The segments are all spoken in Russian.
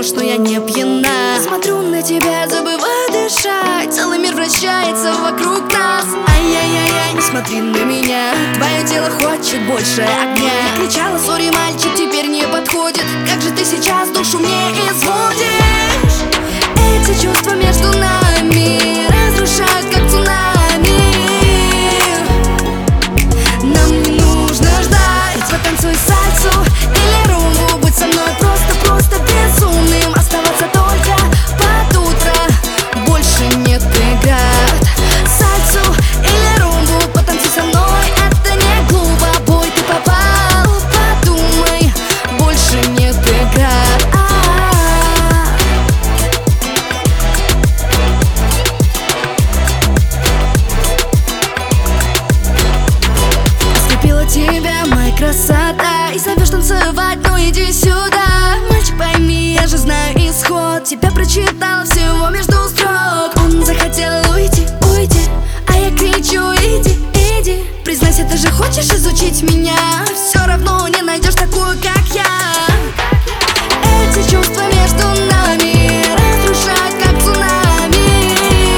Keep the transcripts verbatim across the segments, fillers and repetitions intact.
пьешь, но я не пьяна. Смотрю на тебя, забываю дышать. Целый мир вращается вокруг нас. Ай-яй-яй-яй, не смотри на меня. Твое тело хочет больше огня. Я кричала, сори, мальчик, теперь не подходит. Как же ты сейчас душу мне изводишь? Эти чувства между нами разрушают, как цунами. Нам не нужно ждать. Потанцуй сальсу или румбу. Будь со мной просто-просто безумным. Оставаться только под утро. Больше нет преград. Сальсу или румбу. Потанцуй со мной, это не глупо. Бой, ты попал, подумай. Больше нет преград. Тебя, моя красота, и зовешь танцевать, ну иди сюда. Мальчик, пойми, я же знаю исход. Тебя прочитала всего между строк. Он захотел уйти, уйти, а я кричу, иди, иди. Признайся, ты же хочешь изучить меня? Все равно не найдешь такую, как я. Эти чувства между нами разрушают, как цунами.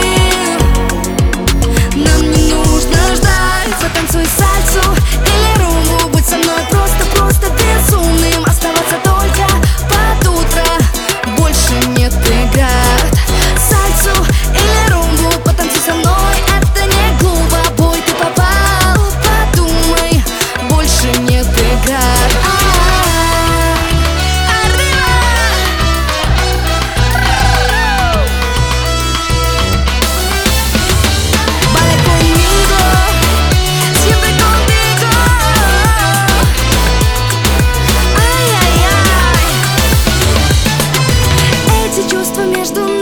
Нам не нужно ждать. Потанцуй сальсу или румбу. Будь со мной просто-просто безумным. Оставаться только под утро. Больше нет преград. Сальсу или румбу. Потанцуй со мной, это не глупо. Бой, ты попал, подумай. Больше нет преград. Чувства между